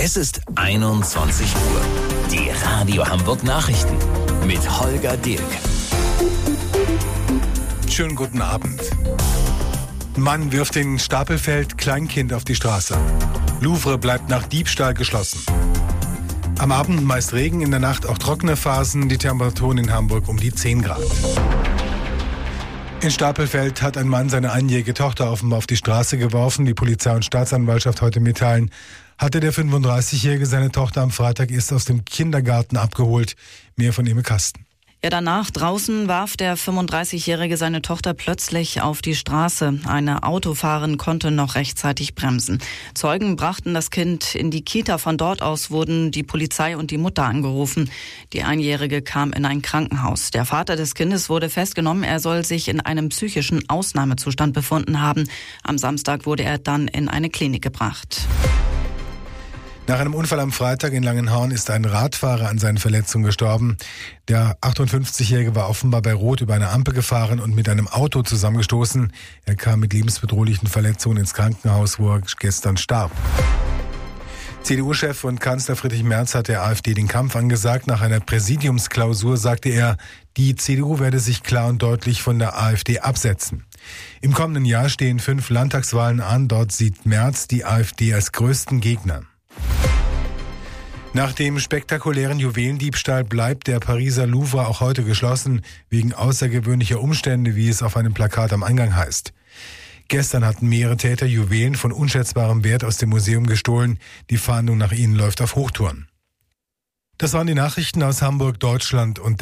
Es ist 21 Uhr. Die Radio Hamburg Nachrichten mit Holger Dirk. Schönen guten Abend. Mann wirft in Stapelfeld Kleinkind auf die Straße. Louvre bleibt nach Diebstahl geschlossen. Am Abend meist Regen, in der Nacht auch trockene Phasen. Die Temperaturen in Hamburg um die 10 Grad. In Stapelfeld hat ein Mann seine einjährige Tochter offenbar auf die Straße geworfen. Die Polizei und Staatsanwaltschaft heute mitteilen, hatte der 35-Jährige seine Tochter am Freitag erst aus dem Kindergarten abgeholt. Mehr von Emme Kasten. Ja, danach draußen warf der 35-Jährige seine Tochter plötzlich auf die Straße. Eine Autofahrerin konnte noch rechtzeitig bremsen. Zeugen brachten das Kind in die Kita. Von dort aus wurden die Polizei und die Mutter angerufen. Die Einjährige kam in ein Krankenhaus. Der Vater des Kindes wurde festgenommen. Er soll sich in einem psychischen Ausnahmezustand befunden haben. Am Samstag wurde er dann in eine Klinik gebracht. Nach einem Unfall am Freitag in Langenhauen ist ein Radfahrer an seinen Verletzungen gestorben. Der 58-Jährige war offenbar bei Rot über eine Ampel gefahren und mit einem Auto zusammengestoßen. Er kam mit lebensbedrohlichen Verletzungen ins Krankenhaus, wo er gestern starb. CDU-Chef und Kanzler Friedrich Merz hat der AfD den Kampf angesagt. Nach einer Präsidiumsklausur sagte er, die CDU werde sich klar und deutlich von der AfD absetzen. Im kommenden Jahr stehen 5 Landtagswahlen an. Dort sieht Merz die AfD als größten Gegner. Nach dem spektakulären Juwelendiebstahl bleibt der Pariser Louvre auch heute geschlossen, wegen außergewöhnlicher Umstände, wie es auf einem Plakat am Eingang heißt. Gestern hatten mehrere Täter Juwelen von unschätzbarem Wert aus dem Museum gestohlen. Die Fahndung nach ihnen läuft auf Hochtouren. Das waren die Nachrichten aus Hamburg, Deutschland und